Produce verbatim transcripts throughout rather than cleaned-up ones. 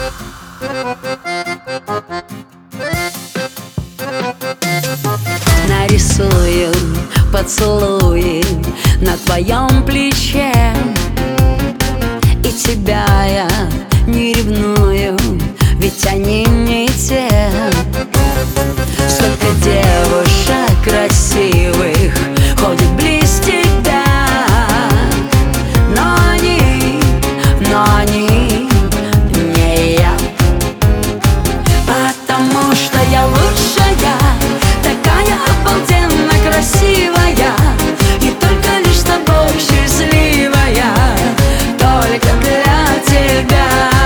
Нарисую поцелуи на твоем плече, и тебя я не ревную, ведь они не те. Столько девушек красивых ходит близ тебя, но они, но они не я. Потому что я лучшая, такая обалденно красивая, и только лишь с тобой счастливая, только для тебя.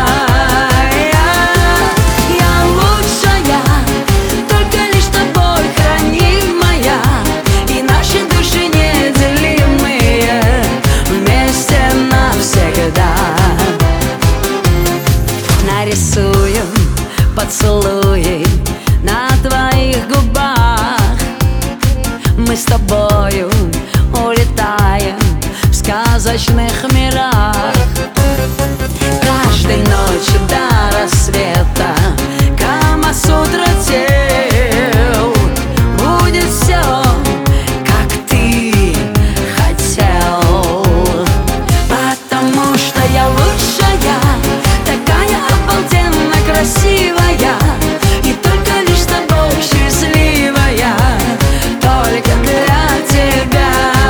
Я лучшая, только лишь с тобой хранимая, и наши души неделимые, вместе навсегда. Нарисую поцелуи на твоих губах, мы с тобою улетаем в сказочных мирах. Каждой ночью до рассвета Камасутра тел будет все, как ты хотел. Потому что я лучшая, такая обалденно красивая, и только лишь с тобой счастливая, только для тебя.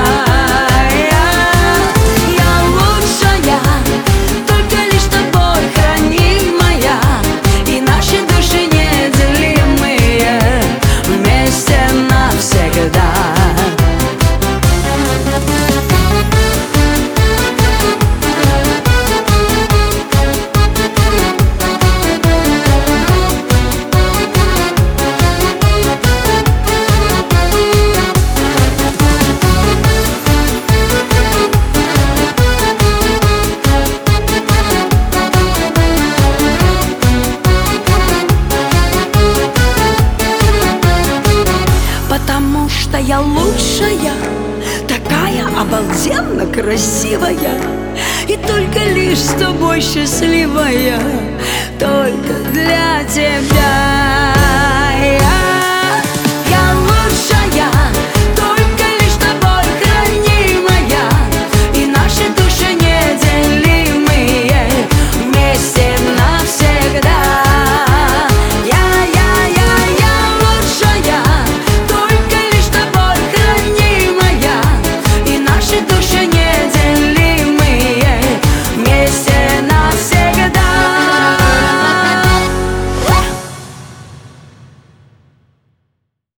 Я лучшая, только лишь с тобой хранимая, и наши души неделимые, вместе навсегда. Потому что я лучшая, такая обалденно красивая, и только лишь с тобой счастливая, только для тебя.